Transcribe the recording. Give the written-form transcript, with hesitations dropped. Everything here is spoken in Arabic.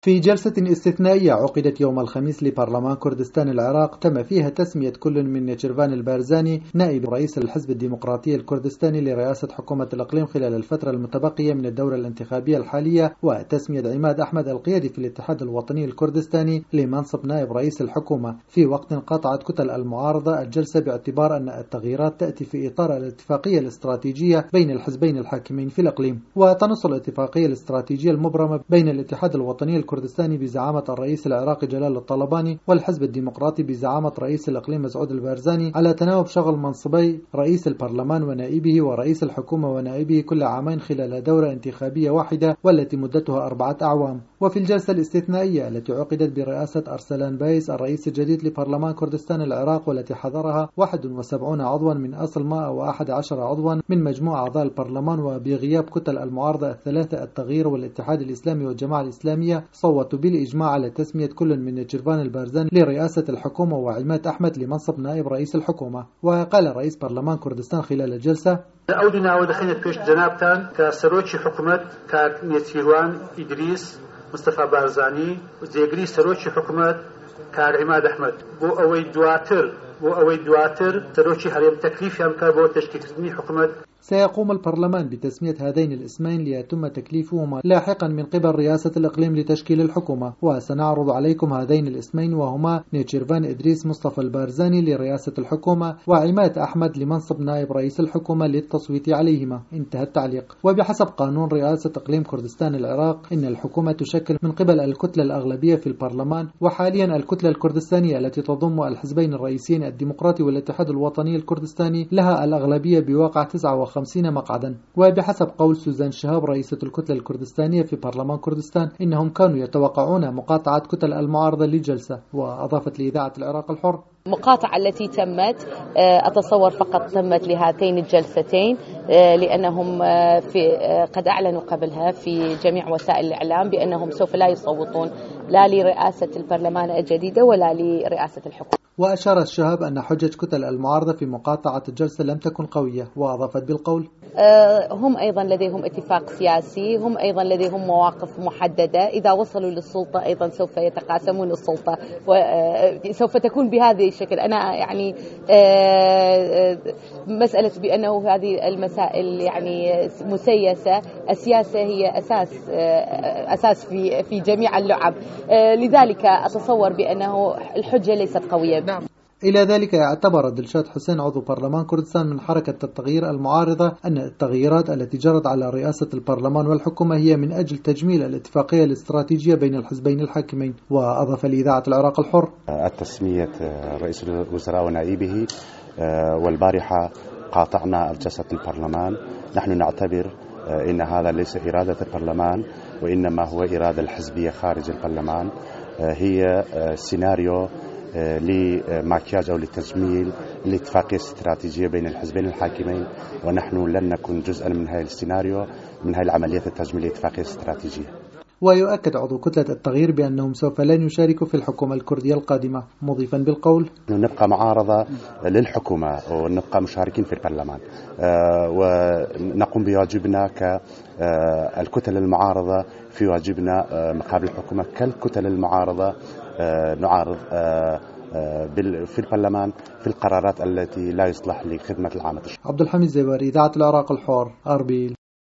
في جلسة استثنائية عقدت يوم الخميس لبرلمان كردستان العراق تم فيها تسمية كل من نيتشيرفان البارزاني نائب رئيس الحزب الديمقراطي الكردستاني لرئاسة حكومة الإقليم خلال الفترة المتبقية من الدورة الانتخابية الحالية، وتسمية عماد أحمد القيادي في الاتحاد الوطني الكردستاني لمنصب نائب رئيس الحكومة، في وقت قاطعت كتل المعارضة الجلسة باعتبار أن التغييرات تأتي في إطار الاتفاقية الاستراتيجية بين الحزبين الحاكمين في الإقليم. وتنص الاتفاقية الاستراتيجية المبرمة بين الاتحاد الوطني الكردستاني بزعامة الرئيس العراقي جلال الطلباني والحزب الديمقراطي بزعامة رئيس الإقليم مسعود البارزاني على تناوب شغل منصبي رئيس البرلمان ونائبه ورئيس الحكومة ونائبه كل عامين خلال دورة انتخابية واحدة والتي مدتها 4 أعوام. وفي الجلسة الاستثنائية التي عقدت برئاسة أرسلان بايس الرئيس الجديد لبرلمان كردستان العراق والتي حضرها 71 عضوا من أصل 111 عضوا من مجموع أعضاء البرلمان، وبغياب كتل المعارضة الثلاثة التغيير والاتحاد الإسلامي والجماعة الإسلامية، صوتوا بالإجماع على تسمية كل من نيتشيرفان البارزاني لرئاسة الحكومة وعماد أحمد لمنصب نائب رئيس الحكومة. وقال رئيس برلمان كردستان خلال الجلسة: أودنا ودخلنا بيش جنابتان كسروتشي حكومة كنيتشيرفان إدريس مصطفى بارزاني زيغري سروتشي حكومة كعماد أحمد بو أوي دواتر سروتشي هريم تكليف يمكن بو تشكيل حكومة. سيقوم البرلمان بتسمية هذين الاسمين ليتم تكليفهما لاحقا من قبل رئاسة الإقليم لتشكيل الحكومة، وسنعرض عليكم هذين الاسمين وهما نيتشيرفان إدريس مصطفى البارزاني لرئاسة الحكومة وعماد أحمد لمنصب نائب رئيس الحكومة للتصويت عليهما. انتهى التعليق. وبحسب قانون رئاسة إقليم كردستان العراق إن الحكومة تشكل من قبل الكتلة الأغلبية في البرلمان، وحاليا الكتلة الكردستانية التي تضم الحزبين الرئيسيين الديمقراطي والاتحاد الوطني الكردستاني لها الأغلبية بواقع 59 مقعدا. وبحسب قول سوزان شهاب رئيسة الكتلة الكردستانية في برلمان كردستان إنهم كانوا يتوقعون مقاطعة كتل المعارضة للجلسة. وأضافت لإذاعة العراق الحر: المقاطعة التي تمت أتصور فقط تمت لهاتين الجلستين، لأنهم قد أعلنوا قبلها في جميع وسائل الإعلام بأنهم سوف لا يصوتون لا لرئاسة البرلمان الجديدة ولا لرئاسة الحكومة. وأشار الشهاب أن حجة كتل المعارضة في مقاطعة الجلسة لم تكن قوية، وأضافت بالقول: هم أيضا لديهم اتفاق سياسي، هم أيضا لديهم مواقف محددة، إذا وصلوا للسلطة أيضا سوف يتقاسمون السلطة وسوف تكون بهذه الشكل. أنا يعني مسألة بأنه هذه المسائل يعني مسيسة، السياسة هي أساس في جميع اللعب، لذلك أتصور بأنه الحجة ليست قوية. نعم. إلى ذلك اعتبر دلشاد حسين عضو برلمان كردستان من حركة التغيير المعارضة أن التغييرات التي جرت على رئاسة البرلمان والحكومة هي من أجل تجميل الاتفاقية الاستراتيجية بين الحزبين الحاكمين. وأضاف لإذاعة العراق الحر: التسمية رئيس الوزراء ونائبه، والبارحة قاطعنا جلسة البرلمان. نحن نعتبر إن هذا ليس إرادة البرلمان وإنما هو إرادة الحزبية خارج البرلمان، هي سيناريو لماكياج أو لتجميل الاتفاقية الاستراتيجية بين الحزبين الحاكمين، ونحن لن نكون جزءا من هذا السيناريو، من هذه العملية التجميل الاتفاقية الاستراتيجية. ويؤكد عضو كتلة التغيير بأنهم سوف لن يشاركوا في الحكومة الكردية القادمة، مضيفا بالقول: نبقى معارضة للحكومة ونبقى مشاركين في البرلمان، ونقوم بواجبنا كالكتل المعارضة في واجبنا مقابل الحكومة كالكتل المعارضة نعارض في البرلمان في القرارات التي لا يصلح لخدمة العامة. عبد الحميد زواري، إذاعة العراق الحر، أربيل.